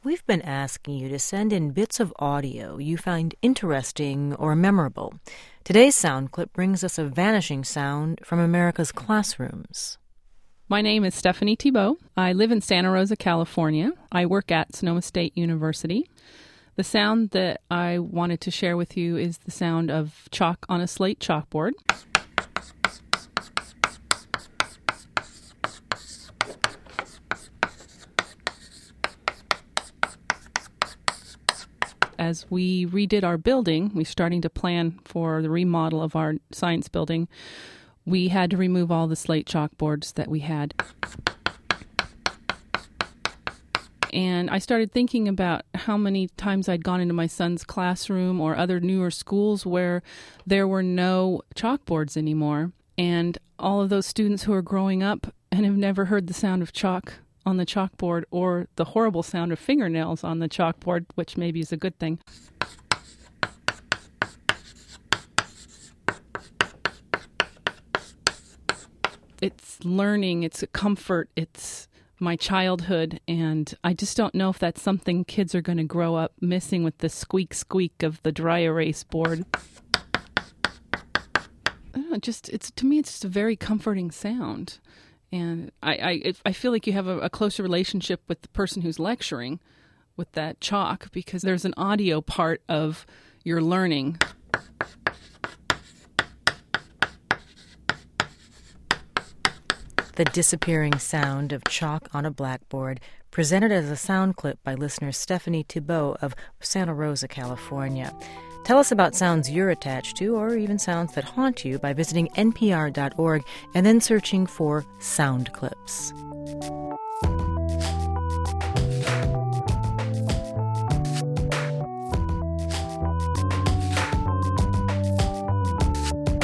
We've been asking you to send in bits of audio you find interesting or memorable. Today's sound clip brings us a vanishing sound from America's classrooms. My name is Stephanie Thibault. I live in Santa Rosa, California. I work at Sonoma State University. The sound that I wanted to share with you is the sound of chalk on a slate chalkboard. As we redid our building, we're starting to plan for the remodel of our science building. We had to remove all the slate chalkboards that we had. And I started thinking about how many times I'd gone into my son's classroom or other newer schools where there were no chalkboards anymore. And all of those students who are growing up and have never heard the sound of chalk on the chalkboard or the horrible sound of fingernails on the chalkboard, which maybe is a good thing. It's learning, it's a comfort, it's my childhood, and I just don't know if that's something kids are going to grow up missing with the squeak squeak of the dry erase board. I don't know, to me it's just a very comforting sound. And I feel like you have a closer relationship with the person who's lecturing with that chalk because there's an audio part of your learning. The disappearing sound of chalk on a blackboard, presented as a sound clip by listener Stephanie Thibault of Santa Rosa, California. Tell us about sounds you're attached to, or even sounds that haunt you, by visiting npr.org and then searching for sound clips.